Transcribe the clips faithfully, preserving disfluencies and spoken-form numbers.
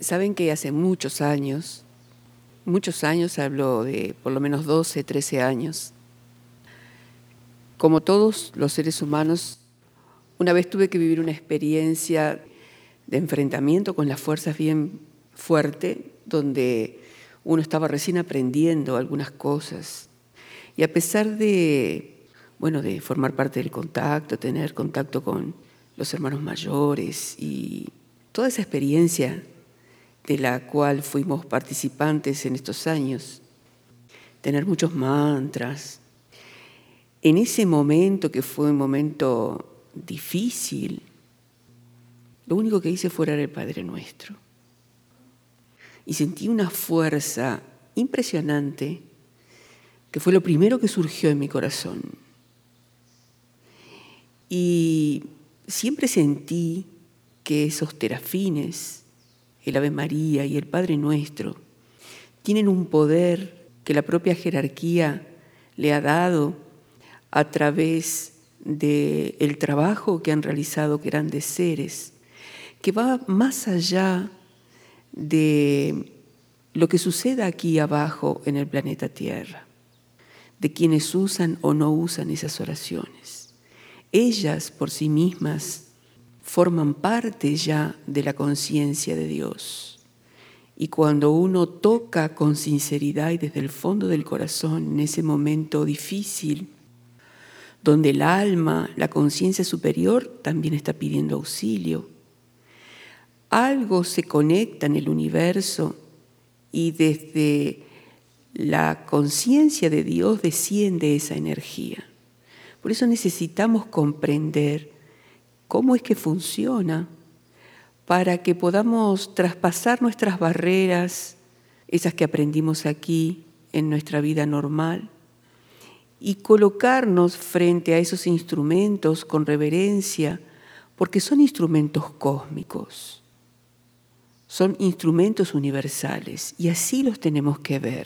Saben que hace muchos años, muchos años, hablo de por lo menos doce, trece años, como todos los seres humanos, una vez tuve que vivir una experiencia de enfrentamiento con las fuerzas bien fuerte, donde uno estaba recién aprendiendo algunas cosas. Y a pesar de, bueno, de formar parte del contacto, tener contacto con los hermanos mayores y toda esa experiencia de la cual fuimos participantes en estos años, tener muchos mantras. En ese momento, que fue un momento difícil, lo único que hice fue orar el Padre Nuestro. Y sentí una fuerza impresionante, que fue lo primero que surgió en mi corazón. Y siempre sentí que esos terafines, el Ave María y el Padre Nuestro, tienen un poder que la propia jerarquía le ha dado a través del trabajo que han realizado grandes seres, que va más allá de lo que suceda aquí abajo en el planeta Tierra, de quienes usan o no usan esas oraciones. Ellas por sí mismas forman parte ya de la conciencia de Dios. Y cuando uno toca con sinceridad y desde el fondo del corazón, en ese momento difícil, donde el alma, la conciencia superior, también está pidiendo auxilio, algo se conecta en el universo y desde la conciencia de Dios desciende esa energía. Por eso necesitamos comprender cómo es que funciona para que podamos traspasar nuestras barreras, esas que aprendimos aquí en nuestra vida normal, y colocarnos frente a esos instrumentos con reverencia, porque son instrumentos cósmicos, son instrumentos universales, y así los tenemos que ver.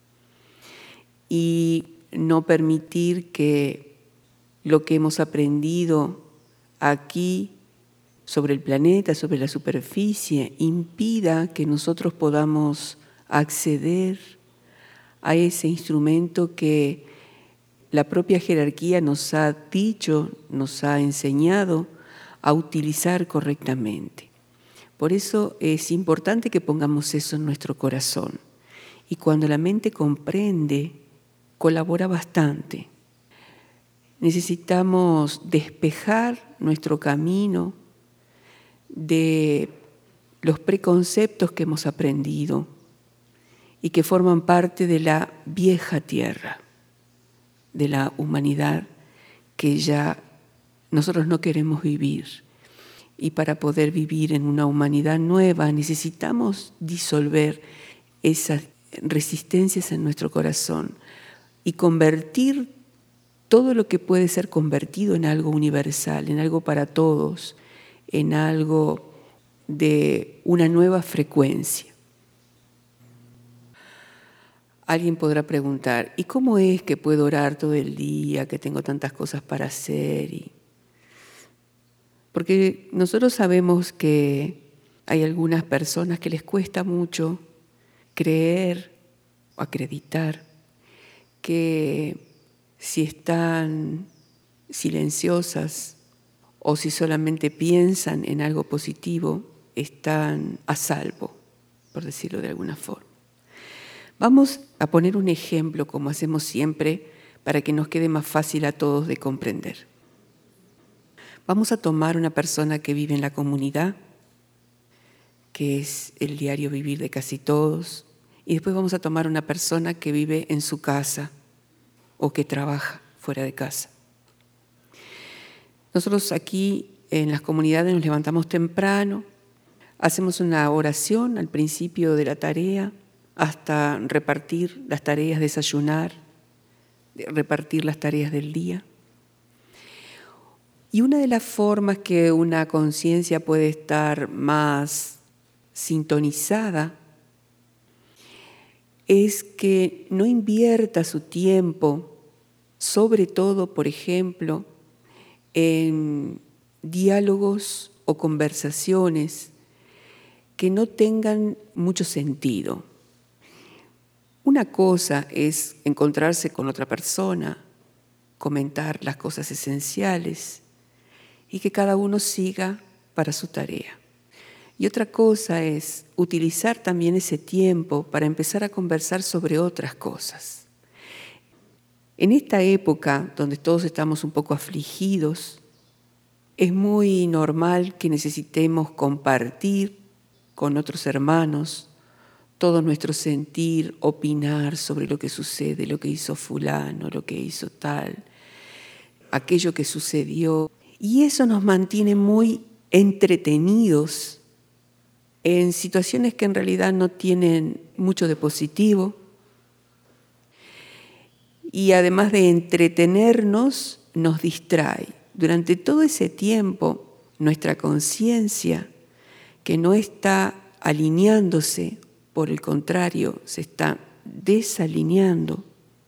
Y no permitir que lo que hemos aprendido aquí sobre el planeta, sobre la superficie, impida que nosotros podamos acceder a ese instrumento que la propia jerarquía nos ha dicho, nos ha enseñado a utilizar correctamente. Por eso es importante que pongamos eso en nuestro corazón. Y cuando la mente comprende, colabora bastante. Necesitamos despejar nuestro camino de los preconceptos que hemos aprendido y que forman parte de la vieja tierra, de la humanidad que ya nosotros no queremos vivir. Y para poder vivir en una humanidad nueva necesitamos disolver esas resistencias en nuestro corazón y convertir todo lo que puede ser convertido en algo universal, en algo para todos, en algo de una nueva frecuencia. Alguien podrá preguntar, ¿y cómo es que puedo orar todo el día, que tengo tantas cosas para hacer? Y... Porque nosotros sabemos que hay algunas personas que les cuesta mucho creer o acreditar que si están silenciosas o si solamente piensan en algo positivo, están a salvo, por decirlo de alguna forma. Vamos a poner un ejemplo, como hacemos siempre, para que nos quede más fácil a todos de comprender. Vamos a tomar una persona que vive en la comunidad, que es el diario vivir de casi todos, y después vamos a tomar una persona que vive en su casa o que trabaja fuera de casa. Nosotros aquí en las comunidades nos levantamos temprano, hacemos una oración al principio de la tarea hasta repartir las tareas, desayunar, repartir las tareas del día. Y una de las formas que una conciencia puede estar más sintonizada es que no invierta su tiempo, sobre todo, por ejemplo, en diálogos o conversaciones que no tengan mucho sentido. Una cosa es encontrarse con otra persona, comentar las cosas esenciales y que cada uno siga para su tarea. Y otra cosa es utilizar también ese tiempo para empezar a conversar sobre otras cosas. En esta época donde todos estamos un poco afligidos, es muy normal que necesitemos compartir con otros hermanos todo nuestro sentir, opinar sobre lo que sucede, lo que hizo fulano, lo que hizo tal, aquello que sucedió. Y eso nos mantiene muy entretenidos en situaciones que en realidad no tienen mucho de positivo. Y además de entretenernos, nos distrae. Durante todo ese tiempo, nuestra conciencia, que no está alineándose, por el contrario, se está desalineando,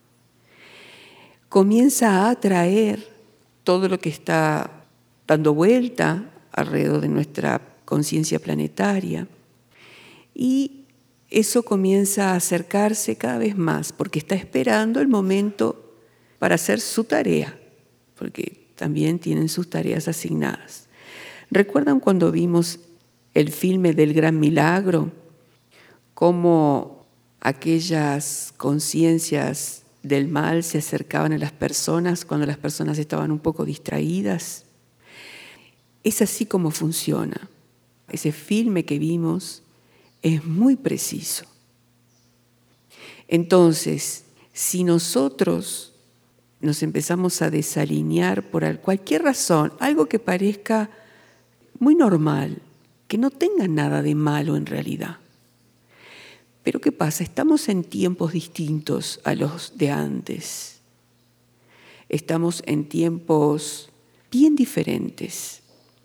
comienza a atraer todo lo que está dando vuelta alrededor de nuestra conciencia planetaria, y eso comienza a acercarse cada vez más porque está esperando el momento para hacer su tarea, porque también tienen sus tareas asignadas. ¿Recuerdan cuando vimos el filme del Gran Milagro? Cómo aquellas conciencias del mal se acercaban a las personas cuando las personas estaban un poco distraídas. Es así como funciona. Ese filme que vimos es muy preciso. Entonces, si nosotros nos empezamos a desalinear por cualquier razón, algo que parezca muy normal, que no tenga nada de malo en realidad. Pero ¿qué pasa? Estamos en tiempos distintos a los de antes. Estamos en tiempos bien diferentes.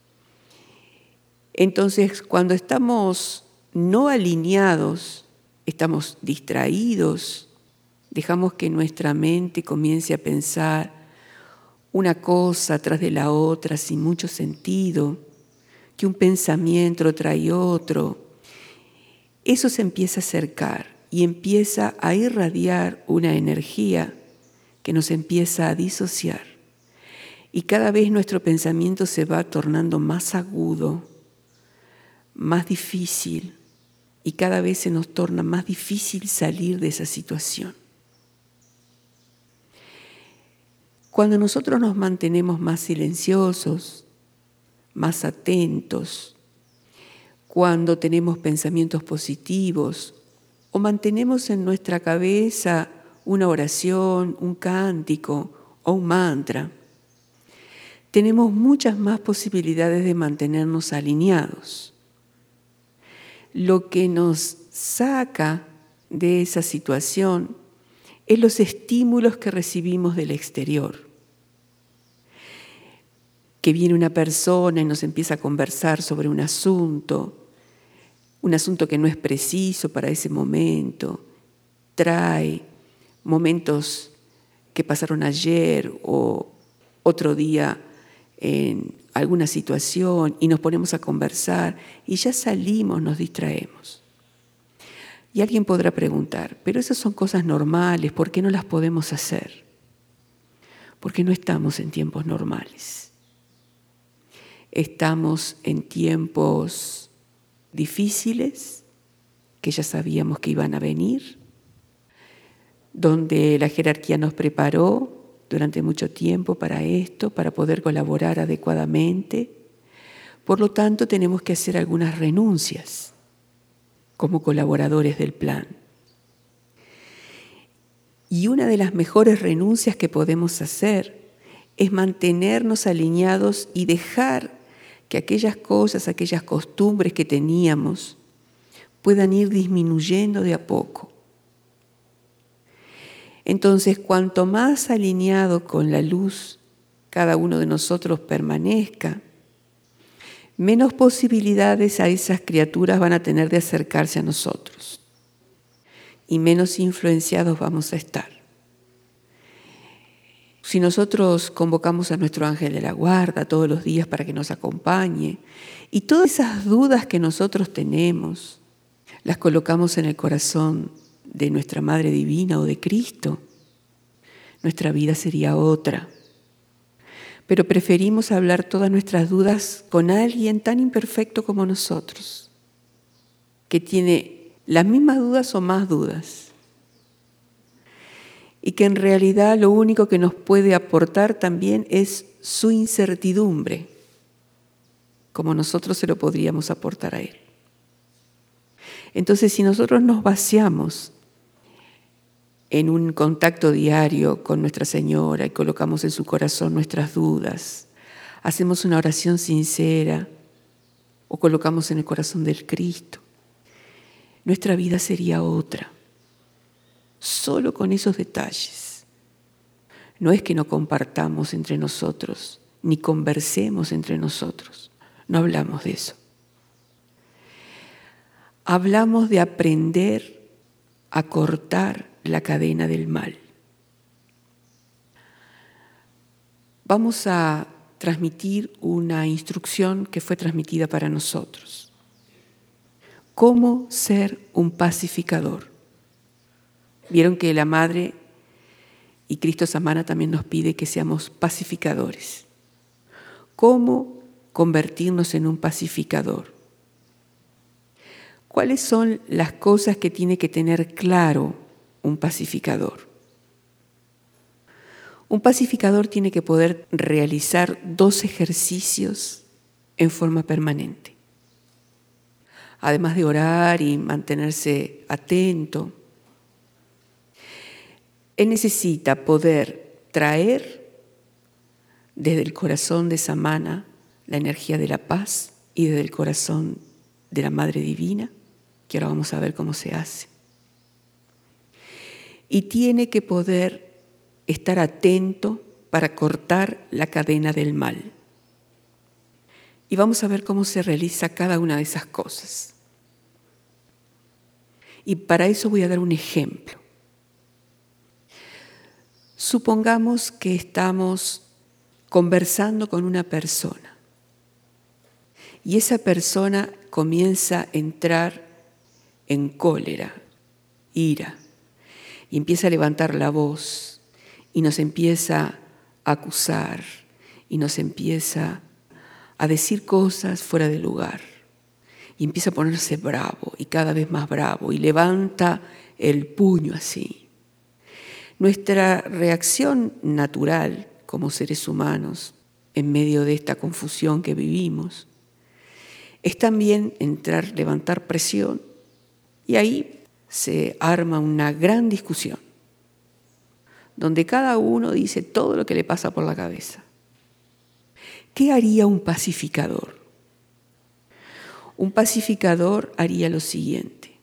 Entonces, cuando estamos no alineados, estamos distraídos, dejamos que nuestra mente comience a pensar una cosa tras de la otra sin mucho sentido, que un pensamiento trae otro. Eso se empieza a acercar y empieza a irradiar una energía que nos empieza a disociar. Y cada vez nuestro pensamiento se va tornando más agudo, más difícil, y cada vez se nos torna más difícil salir de esa situación. Cuando nosotros nos mantenemos más silenciosos, más atentos, cuando tenemos pensamientos positivos o mantenemos en nuestra cabeza una oración, un cántico o un mantra, tenemos muchas más posibilidades de mantenernos alineados. Lo que nos saca de esa situación es los estímulos que recibimos del exterior. Que viene una persona y nos empieza a conversar sobre un asunto, un asunto que no es preciso para ese momento, trae momentos que pasaron ayer o otro día en alguna situación y nos ponemos a conversar y ya salimos, nos distraemos. Y alguien podrá preguntar, pero esas son cosas normales, ¿por qué no las podemos hacer? Porque no estamos en tiempos normales. Estamos en tiempos difíciles, que ya sabíamos que iban a venir, donde la jerarquía nos preparó durante mucho tiempo para esto, para poder colaborar adecuadamente. Por lo tanto, tenemos que hacer algunas renuncias como colaboradores del plan. Y una de las mejores renuncias que podemos hacer es mantenernos alineados y dejar que aquellas cosas, aquellas costumbres que teníamos puedan ir disminuyendo de a poco. Entonces, cuanto más alineado con la luz cada uno de nosotros permanezca, menos posibilidades a esas criaturas van a tener de acercarse a nosotros y menos influenciados vamos a estar. Si nosotros convocamos a nuestro ángel de la guarda todos los días para que nos acompañe, y todas esas dudas que nosotros tenemos, las colocamos en el corazón de nuestra Madre Divina o de Cristo, nuestra vida sería otra. Pero preferimos hablar todas nuestras dudas con alguien tan imperfecto como nosotros, que tiene las mismas dudas o más dudas, y que en realidad lo único que nos puede aportar también es su incertidumbre, como nosotros se lo podríamos aportar a Él. Entonces, si nosotros nos vaciamos en un contacto diario con Nuestra Señora y colocamos en su corazón nuestras dudas, hacemos una oración sincera o colocamos en el corazón del Cristo, nuestra vida sería otra. Solo con esos detalles. No es que no compartamos entre nosotros, ni conversemos entre nosotros. No hablamos de eso. Hablamos de aprender a cortar la cadena del mal. Vamos a transmitir una instrucción que fue transmitida para nosotros. ¿Cómo ser un pacificador? Vieron que la Madre y Cristo Samana también nos pide que seamos pacificadores. ¿Cómo convertirnos en un pacificador? ¿Cuáles son las cosas que tiene que tener claro un pacificador? Un pacificador tiene que poder realizar dos ejercicios en forma permanente. Además de orar y mantenerse atento, él necesita poder traer desde el corazón de Samana la energía de la paz y desde el corazón de la Madre Divina, que ahora vamos a ver cómo se hace. Y tiene que poder estar atento para cortar la cadena del mal. Y vamos a ver cómo se realiza cada una de esas cosas. Y para eso voy a dar un ejemplo. Supongamos que estamos conversando con una persona y esa persona comienza a entrar en cólera, ira, y empieza a levantar la voz y nos empieza a acusar y nos empieza a decir cosas fuera de lugar y empieza a ponerse bravo y cada vez más bravo y levanta el puño así. Nuestra reacción natural como seres humanos en medio de esta confusión que vivimos es también entrar, levantar presión y ahí se arma una gran discusión donde cada uno dice todo lo que le pasa por la cabeza. ¿Qué haría un pacificador? Un pacificador haría lo siguiente.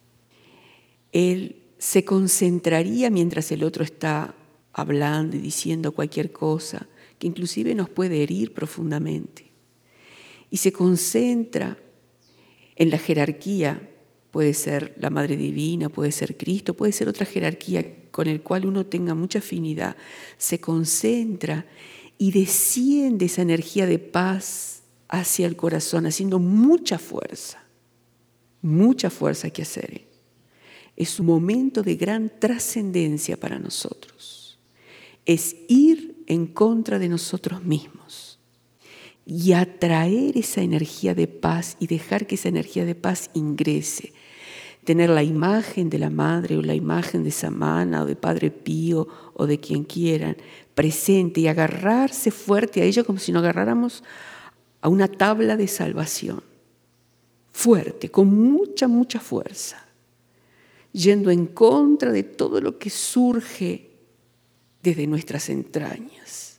Él se concentraría mientras el otro está hablando y diciendo cualquier cosa que inclusive nos puede herir profundamente. Y se concentra en la jerarquía, puede ser la Madre Divina, puede ser Cristo, puede ser otra jerarquía con el cual uno tenga mucha afinidad. Se concentra y desciende esa energía de paz hacia el corazón, haciendo mucha fuerza. Mucha fuerza hay que hacer. ¿eh? Es un momento de gran trascendencia para nosotros. Es ir en contra de nosotros mismos y atraer esa energía de paz y dejar que esa energía de paz ingrese. Tener la imagen de la Madre o la imagen de Samana o de Padre Pío o de quien quieran presente y agarrarse fuerte a ello como si nos agarráramos a una tabla de salvación. Fuerte, con mucha, mucha fuerza. Yendo en contra de todo lo que surge desde nuestras entrañas.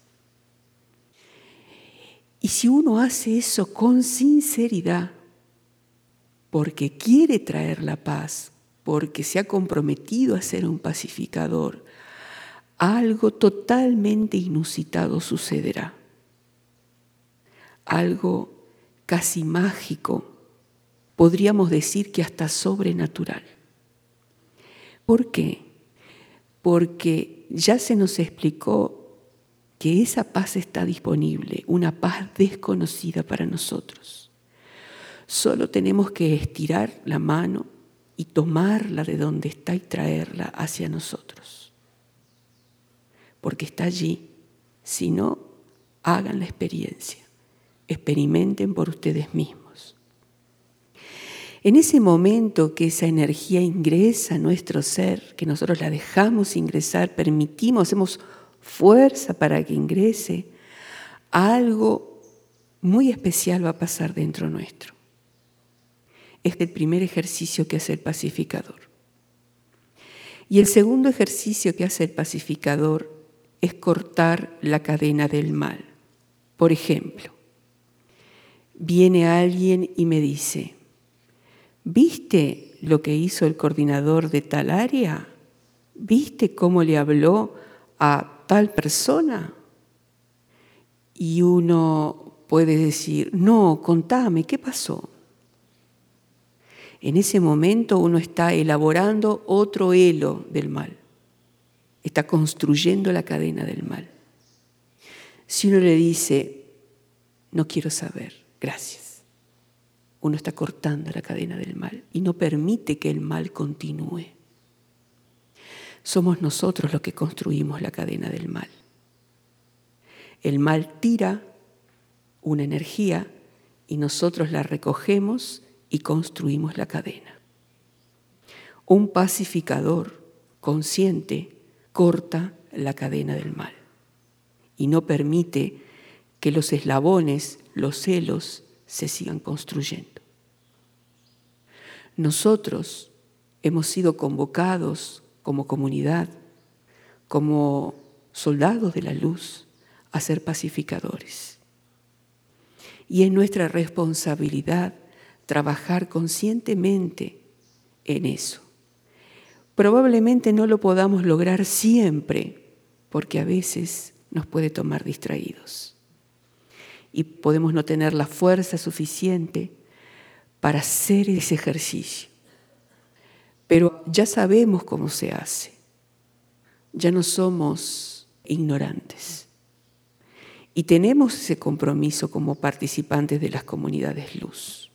Y si uno hace eso con sinceridad, porque quiere traer la paz, porque se ha comprometido a ser un pacificador, algo totalmente inusitado sucederá. Algo casi mágico, podríamos decir que hasta sobrenatural. ¿Por qué? Porque ya se nos explicó que esa paz está disponible, una paz desconocida para nosotros. Solo tenemos que estirar la mano y tomarla de donde está y traerla hacia nosotros. Porque está allí. Si no, hagan la experiencia. Experimenten por ustedes mismos. En ese momento que esa energía ingresa a nuestro ser, que nosotros la dejamos ingresar, permitimos, hacemos fuerza para que ingrese, algo muy especial va a pasar dentro nuestro. Es el primer ejercicio que hace el pacificador. Y el segundo ejercicio que hace el pacificador es cortar la cadena del mal. Por ejemplo, viene alguien y me dice, ¿viste lo que hizo el coordinador de tal área? ¿Viste cómo le habló a tal persona? Y uno puede decir, no, contame, ¿qué pasó? En ese momento uno está elaborando otro hilo del mal. Está construyendo la cadena del mal. Si uno le dice, no quiero saber, gracias, uno está cortando la cadena del mal y no permite que el mal continúe. Somos nosotros los que construimos la cadena del mal. El mal tira una energía y nosotros la recogemos y construimos la cadena. Un pacificador consciente corta la cadena del mal y no permite que los eslabones, los celos, se sigan construyendo. Nosotros hemos sido convocados como comunidad, como soldados de la luz, a ser pacificadores. Y es nuestra responsabilidad trabajar conscientemente en eso. Probablemente no lo podamos lograr siempre, porque a veces nos puede tomar distraídos. Y podemos no tener la fuerza suficiente para hacer ese ejercicio. Pero ya sabemos cómo se hace. Ya no somos ignorantes. Y tenemos ese compromiso como participantes de las comunidades luz.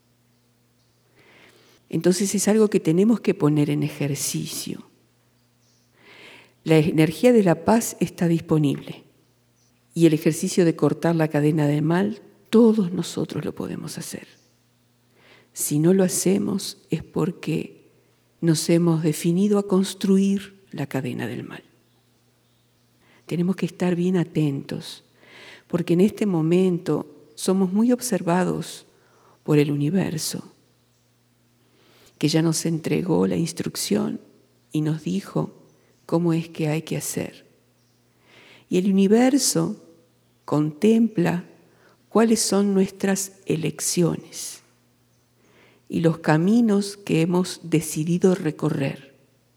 Entonces es algo que tenemos que poner en ejercicio. La energía de la paz está disponible. Y el ejercicio de cortar la cadena del mal, todos nosotros lo podemos hacer. Si no lo hacemos es porque nos hemos definido a construir la cadena del mal. Tenemos que estar bien atentos, porque en este momento somos muy observados por el universo, que ya nos entregó la instrucción y nos dijo cómo es que hay que hacer. Y el universo contempla cuáles son nuestras elecciones y los caminos que hemos decidido recorrer.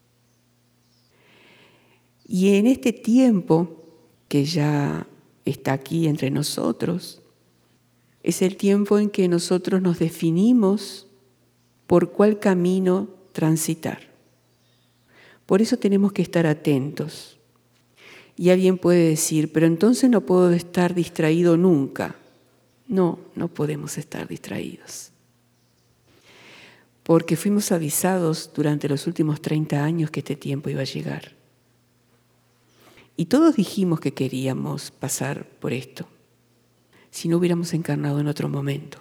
Y en este tiempo que ya está aquí entre nosotros, es el tiempo en que nosotros nos definimos por cuál camino transitar. Por eso tenemos que estar atentos. Y alguien puede decir, pero entonces no puedo estar distraído nunca. No, no podemos estar distraídos. Porque fuimos avisados durante los últimos treinta años que este tiempo iba a llegar. Y todos dijimos que queríamos pasar por esto, si no hubiéramos encarnado en otro momento.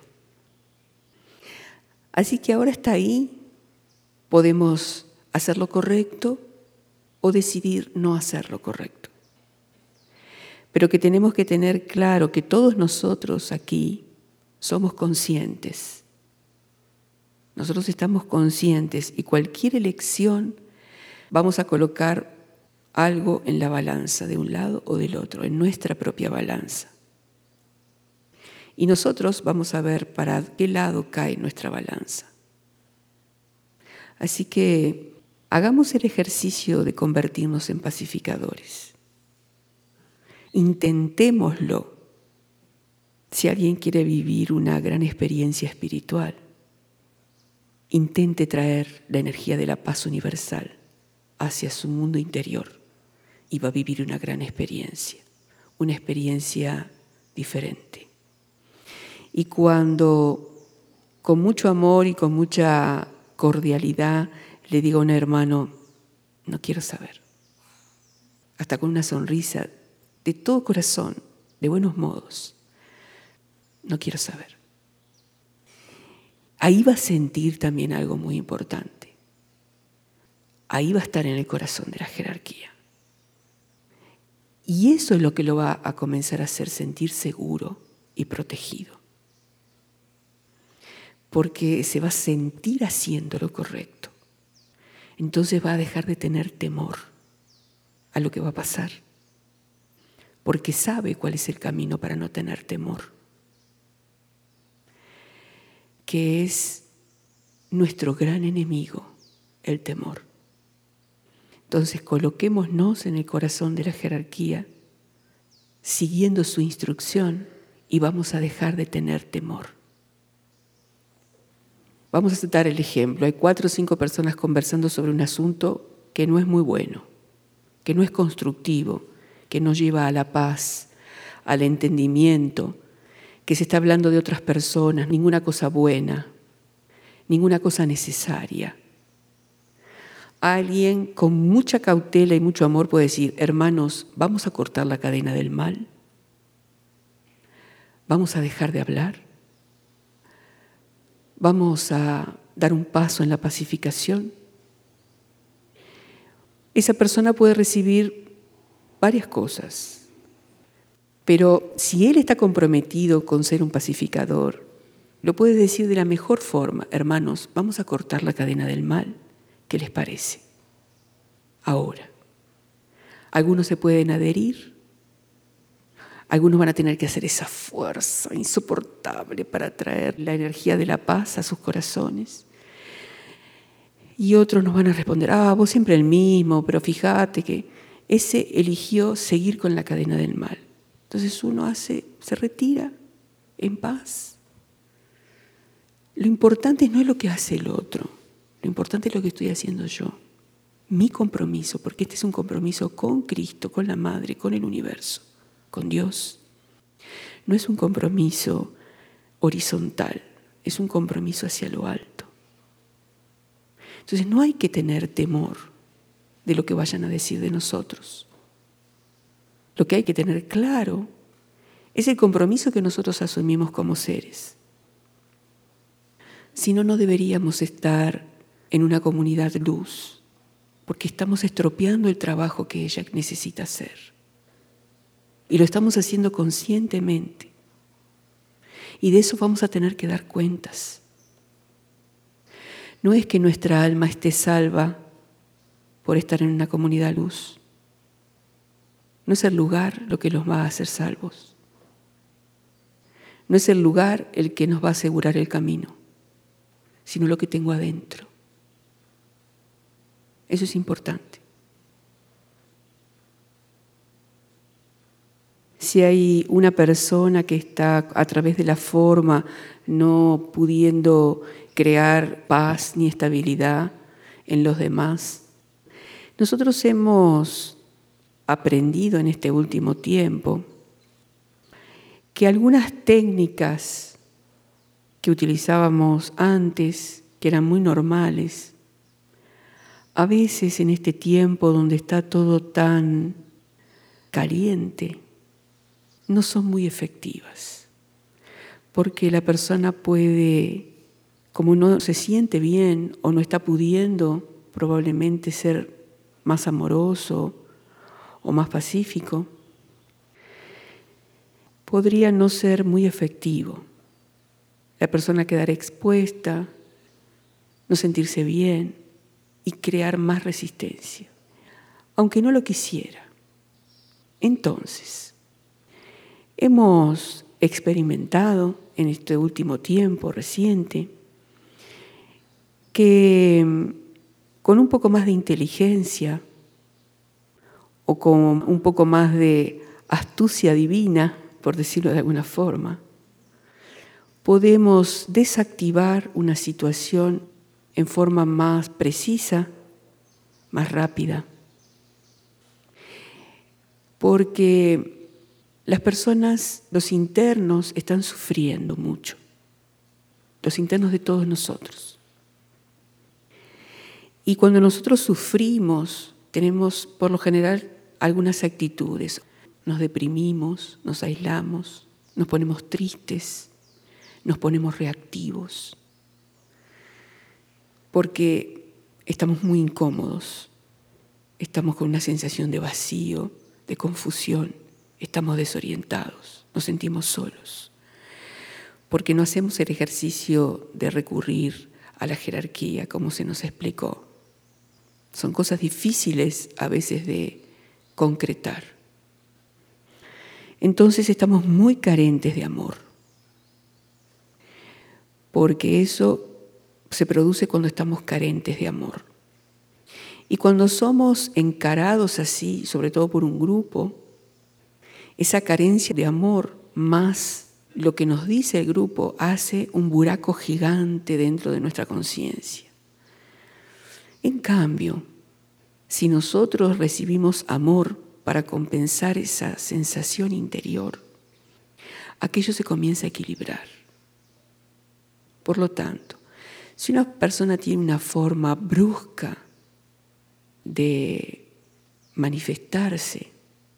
Así que ahora está ahí, podemos hacer lo correcto o decidir no hacer lo correcto. Pero que tenemos que tener claro que todos nosotros aquí somos conscientes. Nosotros estamos conscientes y cualquier elección vamos a colocar algo en la balanza, de un lado o del otro, en nuestra propia balanza. Y nosotros vamos a ver para qué lado cae nuestra balanza. Así que hagamos el ejercicio de convertirnos en pacificadores. Intentémoslo si alguien quiere vivir una gran experiencia espiritual. Intente traer la energía de la paz universal hacia su mundo interior y va a vivir una gran experiencia, una experiencia diferente. Y cuando con mucho amor y con mucha cordialidad le digo a un hermano, no quiero saber, hasta con una sonrisa de todo corazón, de buenos modos, no quiero saber. Ahí va a sentir también algo muy importante. Ahí va a estar en el corazón de la jerarquía. Y eso es lo que lo va a comenzar a hacer sentir seguro y protegido. Porque se va a sentir haciendo lo correcto. Entonces va a dejar de tener temor a lo que va a pasar. Porque sabe cuál es el camino para no tener temor. Que es nuestro gran enemigo, el temor. Entonces coloquémonos en el corazón de la jerarquía, siguiendo su instrucción, y vamos a dejar de tener temor. Vamos a dar el ejemplo. Hay cuatro o cinco personas conversando sobre un asunto que no es muy bueno, que no es constructivo, que no lleva a la paz, al entendimiento, que se está hablando de otras personas, ninguna cosa buena, ninguna cosa necesaria. Alguien con mucha cautela y mucho amor puede decir, hermanos, ¿vamos a cortar la cadena del mal? ¿Vamos a dejar de hablar? ¿Vamos a dar un paso en la pacificación? Esa persona puede recibir varias cosas, pero si él está comprometido con ser un pacificador, lo puede decir de la mejor forma, hermanos, vamos a cortar la cadena del mal. ¿Qué les parece? Ahora, algunos se pueden adherir, algunos van a tener que hacer esa fuerza insoportable para traer la energía de la paz a sus corazones. Y otros nos van a responder, ah, vos siempre el mismo, pero fíjate que ese eligió seguir con la cadena del mal. Entonces uno hace, se retira en paz. Lo importante no es lo que hace el otro. Lo importante es lo que estoy haciendo yo, mi compromiso, porque este es un compromiso con Cristo, con la Madre, con el universo, con Dios. No es un compromiso horizontal, es un compromiso hacia lo alto. Entonces no hay que tener temor de lo que vayan a decir de nosotros. Lo que hay que tener claro es el compromiso que nosotros asumimos como seres. Si no, no deberíamos estar en una comunidad luz, porque estamos estropeando el trabajo que ella necesita hacer. Y lo estamos haciendo conscientemente. Y de eso vamos a tener que dar cuentas. No es que nuestra alma esté salva por estar en una comunidad luz. No es el lugar lo que nos va a hacer salvos. No es el lugar el que nos va a asegurar el camino, sino lo que tengo adentro. Eso es importante. Si hay una persona que está a través de la forma no pudiendo crear paz ni estabilidad en los demás, nosotros hemos aprendido en este último tiempo que algunas técnicas que utilizábamos antes, que eran muy normales, a veces en este tiempo donde está todo tan caliente, no son muy efectivas. Porque la persona puede, como no se siente bien o no está pudiendo probablemente ser más amoroso o más pacífico, podría no ser muy efectivo. La persona quedar expuesta, no sentirse bien y crear más resistencia, aunque no lo quisiera. Entonces, hemos experimentado en este último tiempo reciente que con un poco más de inteligencia o con un poco más de astucia divina, por decirlo de alguna forma, podemos desactivar una situación en forma más precisa, más rápida. Porque Las personas, los internos, están sufriendo mucho. Los internos de todos nosotros. Y cuando nosotros sufrimos, tenemos por lo general algunas actitudes. Nos deprimimos, nos aislamos, nos ponemos tristes, nos ponemos reactivos, porque estamos muy incómodos, estamos con una sensación de vacío, de confusión, estamos desorientados, nos sentimos solos, porque no hacemos el ejercicio de recurrir a la jerarquía, como se nos explicó. Son cosas difíciles a veces de concretar. Entonces estamos muy carentes de amor, porque eso se produce cuando estamos carentes de amor. Y cuando somos encarados así, sobre todo por un grupo, esa carencia de amor más lo que nos dice el grupo hace un buraco gigante dentro de nuestra conciencia. En cambio, si nosotros recibimos amor para compensar esa sensación interior, aquello se comienza a equilibrar. Por lo tanto, si una persona tiene una forma brusca de manifestarse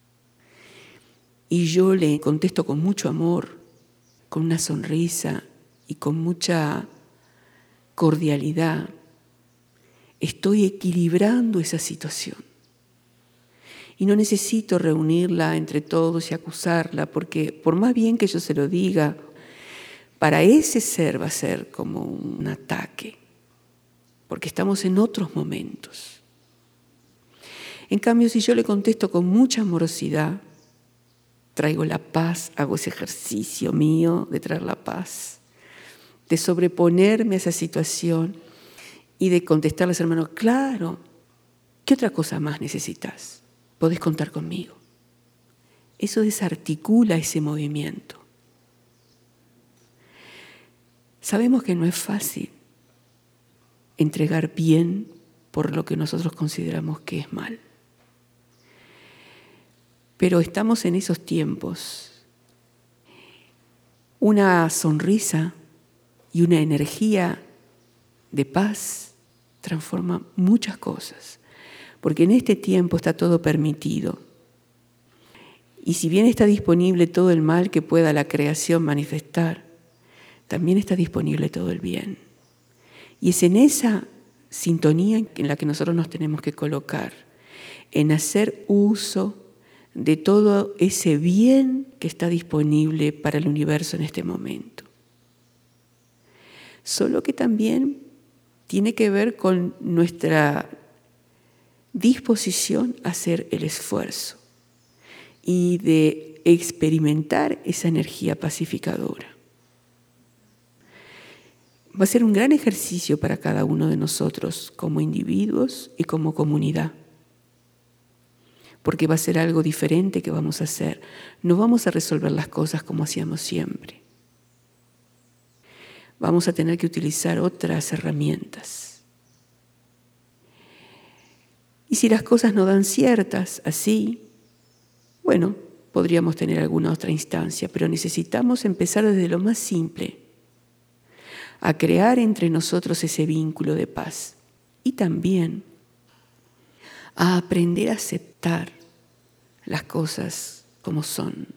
y yo le contesto con mucho amor, con una sonrisa y con mucha cordialidad, estoy equilibrando esa situación. Y no necesito reunirla entre todos y acusarla, porque por más bien que yo se lo diga, para ese ser va a ser como un ataque, porque estamos en otros momentos. En cambio, si yo le contesto con mucha amorosidad, traigo la paz, hago ese ejercicio mío de traer la paz, de sobreponerme a esa situación y de contestarles, hermano, claro, ¿qué otra cosa más necesitas? Podés contar conmigo. Eso desarticula ese movimiento. Sabemos que no es fácil entregar bien por lo que nosotros consideramos que es mal. Pero estamos en esos tiempos. Una sonrisa y una energía de paz transforma muchas cosas, porque en este tiempo está todo permitido. Y si bien está disponible todo el mal que pueda la creación manifestar, también está disponible todo el bien. Y es en esa sintonía en la que nosotros nos tenemos que colocar, en hacer uso de todo ese bien que está disponible para el universo en este momento. Solo que también tiene que ver con nuestra disposición a hacer el esfuerzo y de experimentar esa energía pacificadora. Va a ser un gran ejercicio para cada uno de nosotros como individuos y como comunidad, porque va a ser algo diferente que vamos a hacer. No vamos a resolver las cosas como hacíamos siempre. Vamos a tener que utilizar otras herramientas. Y si las cosas no dan ciertas así, bueno, podríamos tener alguna otra instancia, pero necesitamos empezar desde lo más simple, a crear entre nosotros ese vínculo de paz y también a aprender a aceptar las cosas como son.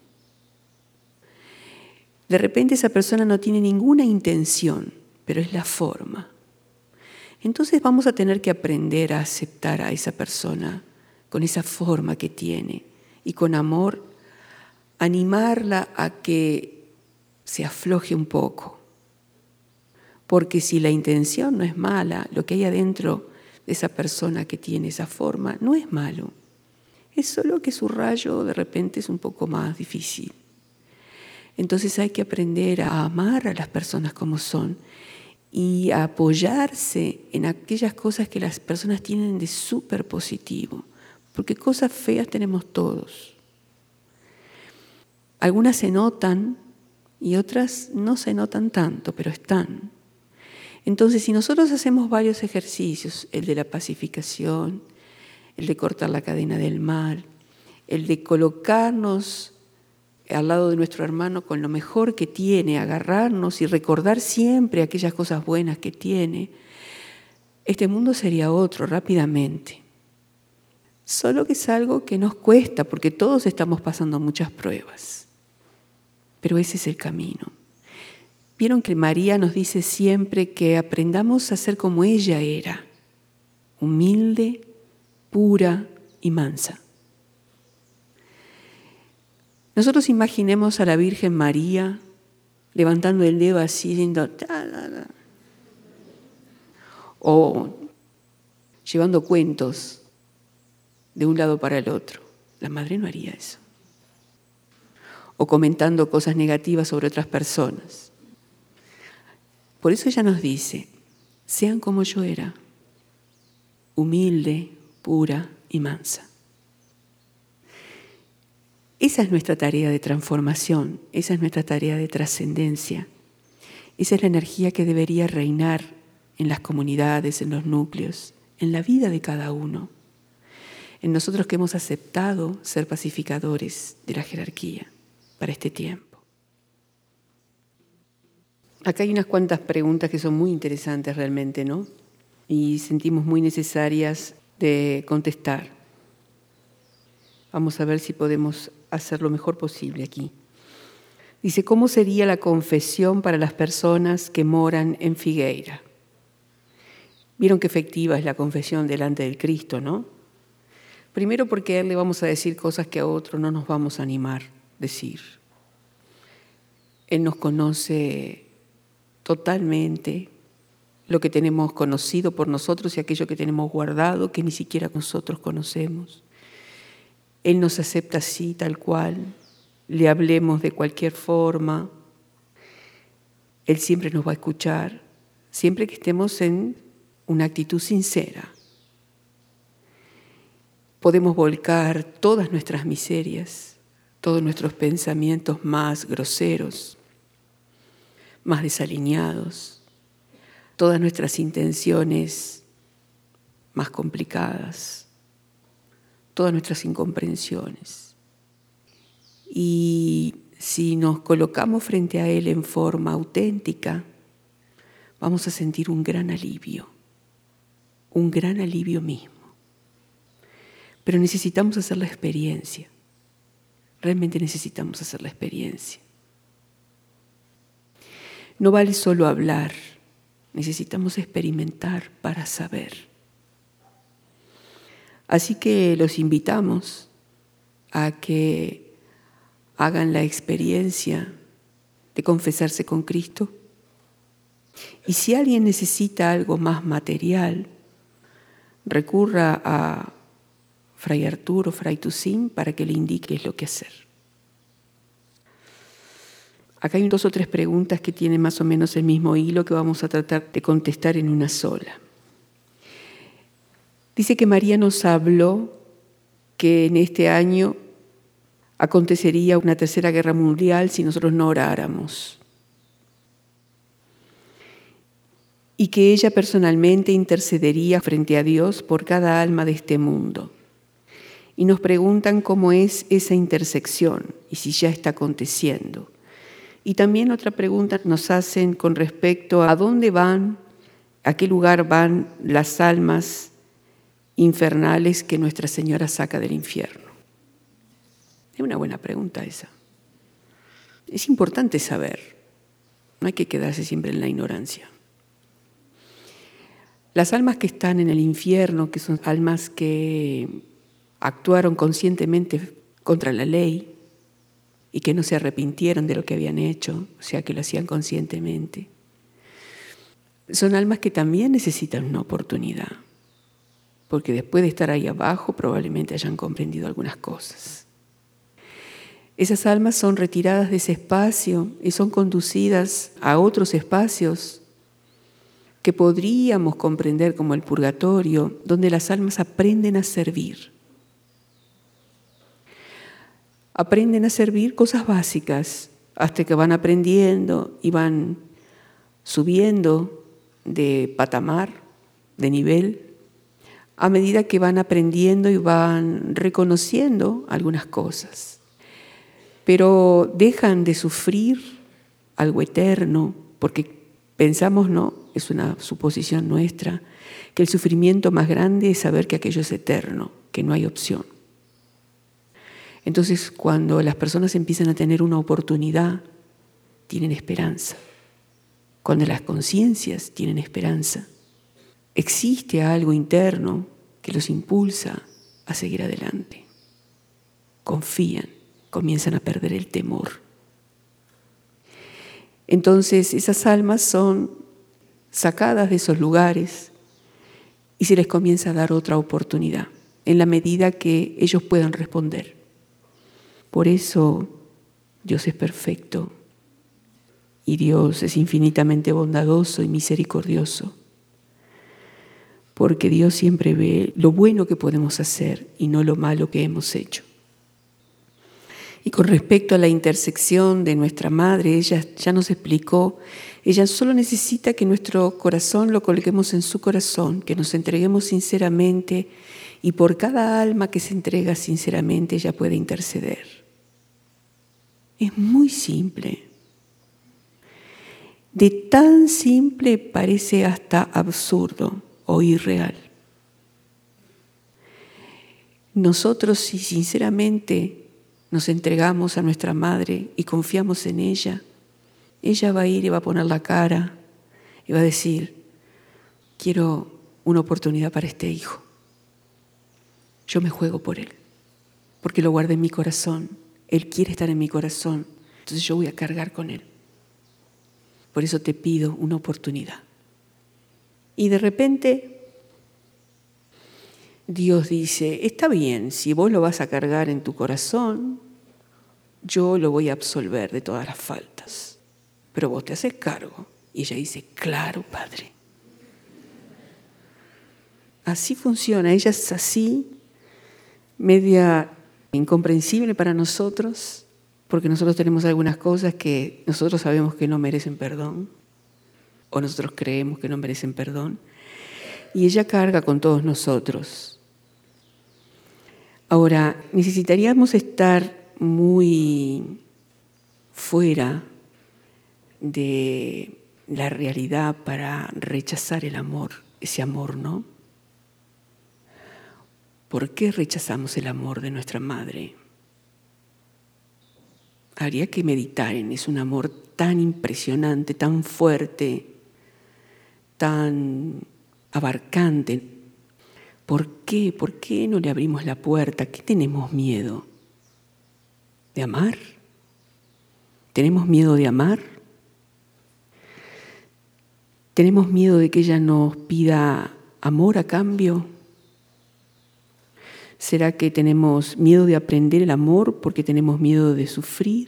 De repente esa persona no tiene ninguna intención, pero es la forma. Entonces vamos a tener que aprender a aceptar a esa persona con esa forma que tiene y con amor animarla a que se afloje un poco. Porque si la intención no es mala, lo que hay adentro de esa persona que tiene esa forma no es malo. Es solo que su rayo de repente es un poco más difícil. Entonces hay que aprender a amar a las personas como son y a apoyarse en aquellas cosas que las personas tienen de súper positivo, porque cosas feas tenemos todos. Algunas se notan y otras no se notan tanto, pero están. Entonces, si nosotros hacemos varios ejercicios, el de la pacificación, el de cortar la cadena del mal, el de colocarnos al lado de nuestro hermano con lo mejor que tiene, agarrarnos y recordar siempre aquellas cosas buenas que tiene, este mundo sería otro rápidamente. Solo que es algo que nos cuesta porque todos estamos pasando muchas pruebas. Pero ese es el camino. Vieron que María nos dice siempre que aprendamos a ser como ella era, humilde, pura y mansa. Nosotros imaginemos a la Virgen María levantando el dedo así, diciendo, ta, ta, ta, o llevando cuentos de un lado para el otro. La madre no haría eso. O comentando cosas negativas sobre otras personas. Por eso ella nos dice, sean como yo era, humilde, pura y mansa. Esa es nuestra tarea de transformación, esa es nuestra tarea de trascendencia. Esa es la energía que debería reinar en las comunidades, en los núcleos, en la vida de cada uno. En nosotros que hemos aceptado ser pacificadores de la jerarquía para este tiempo. Acá hay unas cuantas preguntas que son muy interesantes realmente, ¿no? Y sentimos muy necesarias de contestar. Vamos a ver si podemos hacer lo mejor posible aquí. Dice, ¿cómo sería la confesión para las personas que moran en Figueira? Vieron qué efectiva es la confesión delante del Cristo, ¿no? Primero porque a Él le vamos a decir cosas que a otro no nos vamos a animar a decir. Él nos conoce totalmente lo que tenemos conocido por nosotros y aquello que tenemos guardado que ni siquiera nosotros conocemos. Él nos acepta así, tal cual, le hablemos de cualquier forma. Él siempre nos va a escuchar, siempre que estemos en una actitud sincera. Podemos volcar todas nuestras miserias, todos nuestros pensamientos más groseros, más desalineados, todas nuestras intenciones más complicadas, todas nuestras incomprensiones. Y si nos colocamos frente a Él en forma auténtica, vamos a sentir un gran alivio, un gran alivio mismo. Pero necesitamos hacer la experiencia, realmente necesitamos hacer la experiencia. No vale solo hablar, necesitamos experimentar para saber. Así que los invitamos a que hagan la experiencia de confesarse con Cristo. Y si alguien necesita algo más material, recurra a Fray Arturo, Fray Tucín, para que le indique lo que hacer. Acá hay dos o tres preguntas que tienen más o menos el mismo hilo que vamos a tratar de contestar en una sola. Dice que María nos habló que en este año acontecería una tercera guerra mundial si nosotros no oráramos. Y que ella personalmente intercedería frente a Dios por cada alma de este mundo. Y nos preguntan cómo es esa intersección y si ya está aconteciendo. Y también otra pregunta nos hacen con respecto a dónde van, a qué lugar van las almas infernales que Nuestra Señora saca del infierno. Es una buena pregunta esa. Es importante saber, no hay que quedarse siempre en la ignorancia. Las almas que están en el infierno, que son almas que actuaron conscientemente contra la ley y que no se arrepintieron de lo que habían hecho, o sea que lo hacían conscientemente, son almas que también necesitan una oportunidad. Porque después de estar ahí abajo probablemente hayan comprendido algunas cosas. Esas almas son retiradas de ese espacio y son conducidas a otros espacios que podríamos comprender como el purgatorio, donde las almas aprenden a servir. Aprenden a servir cosas básicas hasta que van aprendiendo y van subiendo de patamar, de nivel, a medida que van aprendiendo y van reconociendo algunas cosas. pero dejan de sufrir algo eterno, porque pensamos, no, es una suposición nuestra, que el sufrimiento más grande es saber que aquello es eterno, que no hay opción. Entonces, cuando las personas empiezan a tener una oportunidad, tienen esperanza. Cuando las conciencias tienen esperanza, existe algo interno que los impulsa a seguir adelante. Confían, comienzan a perder el temor. Entonces, esas almas son sacadas de esos lugares y se les comienza a dar otra oportunidad, en la medida que ellos puedan responder. Por eso, Dios es perfecto y Dios es infinitamente bondadoso y misericordioso, porque Dios siempre ve lo bueno que podemos hacer y no lo malo que hemos hecho. Y con respecto a la intersección de nuestra madre, ella ya nos explicó, ella solo necesita que nuestro corazón lo coloquemos en su corazón, que nos entreguemos sinceramente, y por cada alma que se entrega sinceramente ella puede interceder. Es muy simple. De tan simple parece hasta absurdo o irreal. Nosotros, si sinceramente nos entregamos a nuestra madre y confiamos en ella, ella va a ir y va a poner la cara y va a decir, quiero una oportunidad para este hijo. Yo me juego por él, porque lo guardé en mi corazón. Él quiere estar en mi corazón, entonces yo voy a cargar con él. Por eso te pido una oportunidad. Y de repente Dios dice, está bien, si vos lo vas a cargar en tu corazón, yo lo voy a absolver de todas las faltas. Pero vos te haces cargo. Y ella dice, claro, Padre. Así funciona. Ella es así, media incomprensible para nosotros, porque nosotros tenemos algunas cosas que nosotros sabemos que no merecen perdón, o nosotros creemos que no merecen perdón, y ella carga con todos nosotros. Ahora, necesitaríamos estar muy fuera de la realidad para rechazar el amor, ese amor, ¿no? ¿Por qué rechazamos el amor de nuestra madre? Habría que meditar en, es un amor tan impresionante, tan fuerte, tan abarcante. ¿Por qué? ¿Por qué no le abrimos la puerta? ¿Qué tenemos miedo? ¿De amar? ¿Tenemos miedo de amar? ¿Tenemos miedo de que ella nos pida amor a cambio? ¿Será que tenemos miedo de aprender el amor porque tenemos miedo de sufrir?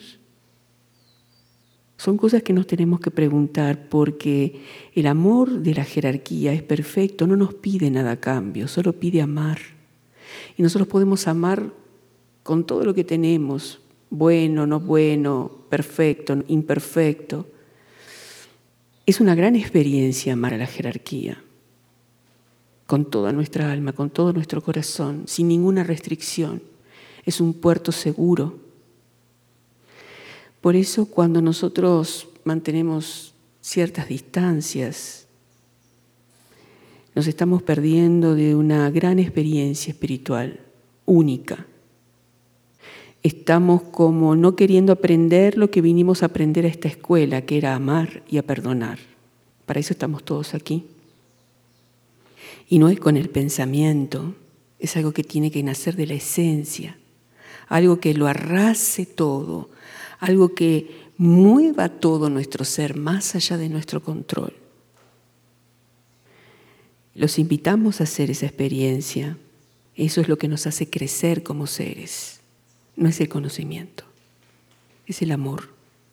Son cosas que nos tenemos que preguntar, porque el amor de la jerarquía es perfecto, no nos pide nada a cambio, solo pide amar. Y nosotros podemos amar con todo lo que tenemos, bueno, no bueno, perfecto, imperfecto. Es una gran experiencia amar a la jerarquía, con toda nuestra alma, con todo nuestro corazón, sin ninguna restricción. Es un puerto seguro. Por eso, cuando nosotros mantenemos ciertas distancias, nos estamos perdiendo de una gran experiencia espiritual, única. Estamos como no queriendo aprender lo que vinimos a aprender a esta escuela, que era amar y a perdonar. Para eso estamos todos aquí. Y no es con el pensamiento, es algo que tiene que nacer de la esencia, algo que lo arrase todo, algo que mueva todo nuestro ser más allá de nuestro control. Los invitamos a hacer esa experiencia. Eso es lo que nos hace crecer como seres. No es el conocimiento, es el amor.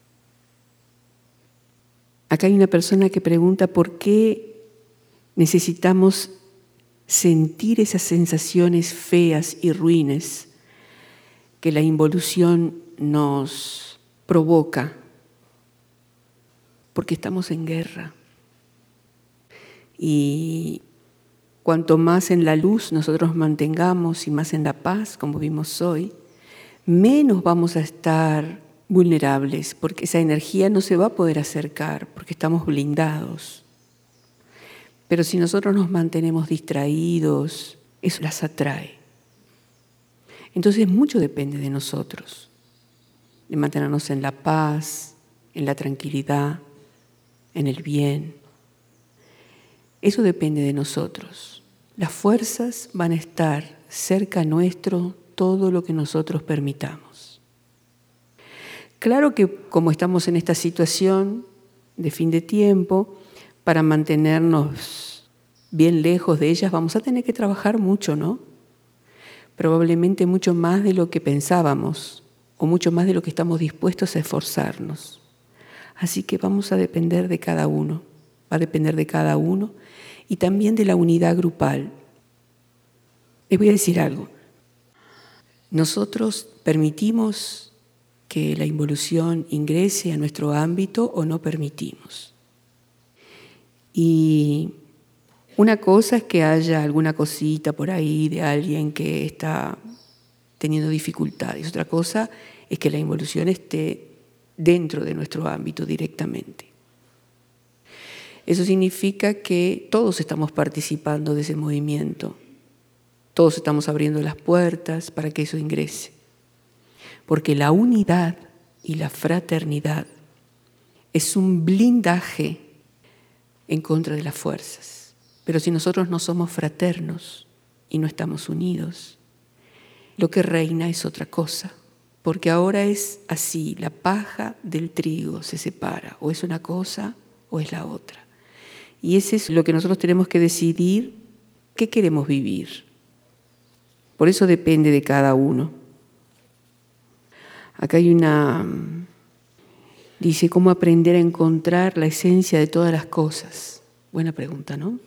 Acá hay una persona que pregunta por qué necesitamos sentir esas sensaciones feas y ruines que la involución nos provoca, porque estamos en guerra. Y cuanto más en la luz nosotros mantengamos y más en la paz, como vimos hoy, menos vamos a estar vulnerables, porque esa energía no se va a poder acercar, porque estamos blindados. Pero si nosotros nos mantenemos distraídos, eso las atrae. Entonces mucho depende de nosotros, de mantenernos en la paz, en la tranquilidad, en el bien. Eso depende de nosotros. Las fuerzas van a estar cerca nuestro todo lo que nosotros permitamos. Claro que como estamos en esta situación de fin de tiempo, para mantenernos bien lejos de ellas vamos a tener que trabajar mucho, ¿no? Probablemente mucho más de lo que pensábamos o mucho más de lo que estamos dispuestos a esforzarnos. Así que vamos a depender de cada uno, va a depender de cada uno y también de la unidad grupal. Les voy a decir algo. Nosotros permitimos que la involución ingrese a nuestro ámbito o no permitimos. Y una cosa es que haya alguna cosita por ahí de alguien que está teniendo dificultades. Otra cosa es que la involución esté dentro de nuestro ámbito directamente. Eso significa que todos estamos participando de ese movimiento. Todos estamos abriendo las puertas para que eso ingrese. Porque la unidad y la fraternidad es un blindaje en contra de las fuerzas. Pero si nosotros no somos fraternos y no estamos unidos, lo que reina es otra cosa. Porque ahora es así, la paja del trigo se separa, o es una cosa o es la otra. Y ese es lo que nosotros tenemos que decidir, qué queremos vivir. Por eso depende de cada uno. Acá hay una, dice, ¿cómo aprender a encontrar la esencia de todas las cosas? Buena pregunta, ¿no?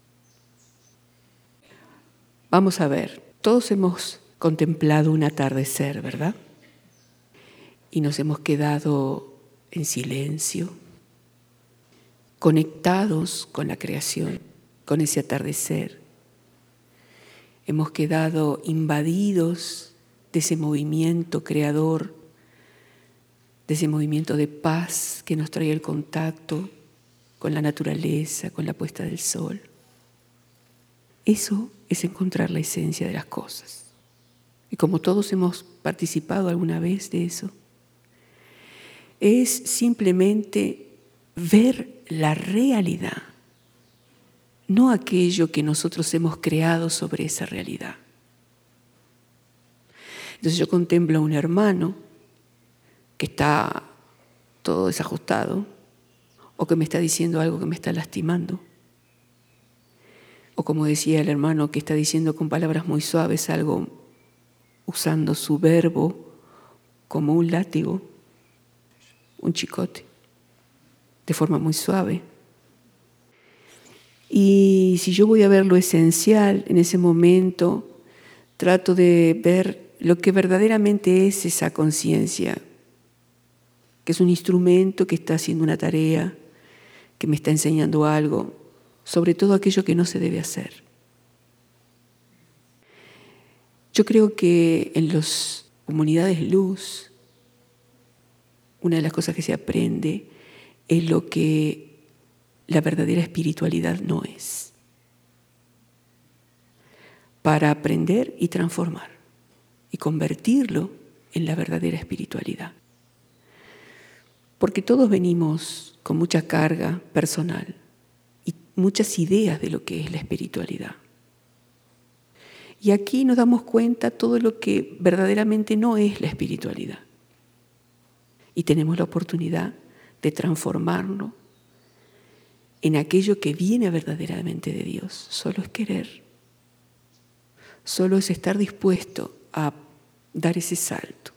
Vamos a ver, todos hemos contemplado un atardecer, ¿verdad? Y nos hemos quedado en silencio, conectados con la creación, con ese atardecer. Hemos quedado invadidos de ese movimiento creador, de ese movimiento de paz que nos trae el contacto con la naturaleza, con la puesta del sol. Eso es encontrar la esencia de las cosas. Y como todos hemos participado alguna vez de eso, es simplemente ver la realidad, no aquello que nosotros hemos creado sobre esa realidad. Entonces yo contemplo a un hermano que está todo desajustado o que me está diciendo algo que me está lastimando. O como decía el hermano que está diciendo con palabras muy suaves algo, usando su verbo como un látigo, un chicote, de forma muy suave. Y si yo voy a ver lo esencial en ese momento, trato de ver lo que verdaderamente es esa conciencia, que es un instrumento que está haciendo una tarea, que me está enseñando algo, sobre todo aquello que no se debe hacer. Yo creo que en las comunidades luz, una de las cosas que se aprende es lo que la verdadera espiritualidad no es, para aprender y transformar y convertirlo en la verdadera espiritualidad. Porque todos venimos con mucha carga personal y muchas ideas de lo que es la espiritualidad. Y aquí nos damos cuenta todo lo que verdaderamente no es la espiritualidad. Y tenemos la oportunidad de transformarlo en aquello que viene verdaderamente de Dios. Solo es querer. Solo es estar dispuesto a dar ese salto.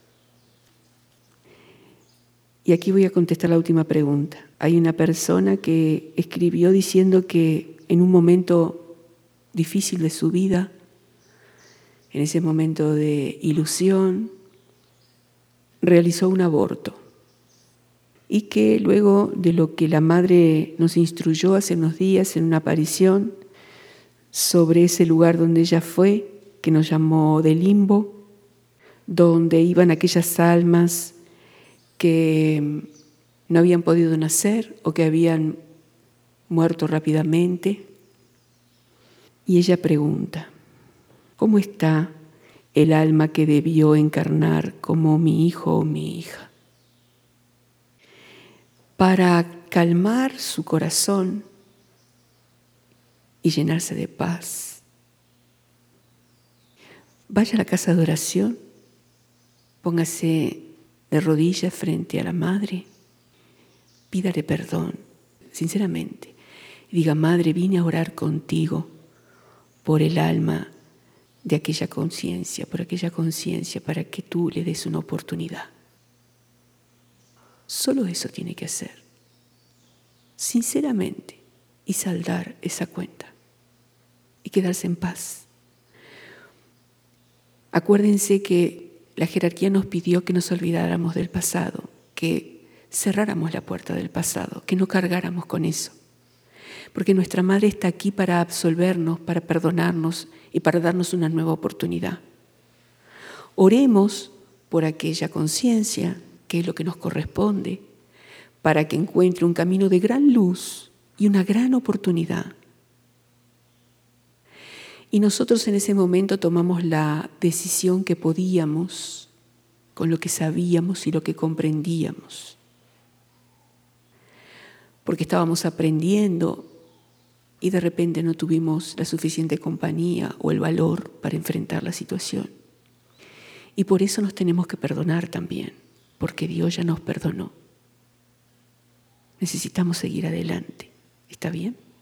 Y aquí voy a contestar la última pregunta. Hay una persona que escribió diciendo que en un momento difícil de su vida, en ese momento de ilusión, realizó un aborto. Y que luego de lo que la madre nos instruyó hace unos días en una aparición sobre ese lugar donde ella fue, que nos llamó de limbo, donde iban aquellas almas que no habían podido nacer o que habían muerto rápidamente. Y ella pregunta, ¿cómo está el alma que debió encarnar como mi hijo o mi hija? Para calmar su corazón y llenarse de paz, vaya a la casa de oración, póngase de rodillas frente a la Madre, pídale perdón, sinceramente. Y diga, Madre, vine a orar contigo por el alma de aquella conciencia, por aquella conciencia, para que tú le des una oportunidad. Solo eso tiene que hacer, sinceramente, y saldar esa cuenta y quedarse en paz. Acuérdense que la jerarquía nos pidió que nos olvidáramos del pasado, que cerráramos la puerta del pasado, que no cargáramos con eso. Porque nuestra Madre está aquí para absolvernos, para perdonarnos y para darnos una nueva oportunidad. Oremos por aquella conciencia, que es lo que nos corresponde, para que encuentre un camino de gran luz y una gran oportunidad. Y nosotros en ese momento tomamos la decisión que podíamos, con lo que sabíamos y lo que comprendíamos. Porque estábamos aprendiendo y de repente no tuvimos la suficiente compañía o el valor para enfrentar la situación. Y por eso nos tenemos que perdonar también, porque Dios ya nos perdonó. Necesitamos seguir adelante. ¿Está bien?